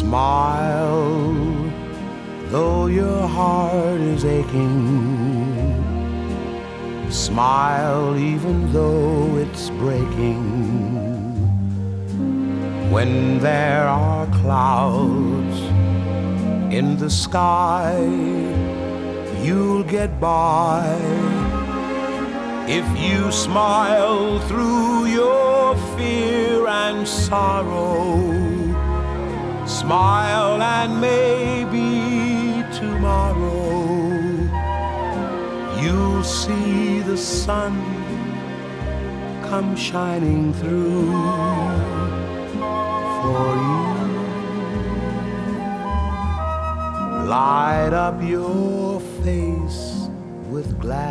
Smile, though your heart is aching. Smile, even though it's breaking. When there are clouds in the sky, you'll get by if you smile through your fear and sorrow. Smile and maybe tomorrow you'll see the sun come shining through for you. Light up your face with gladness.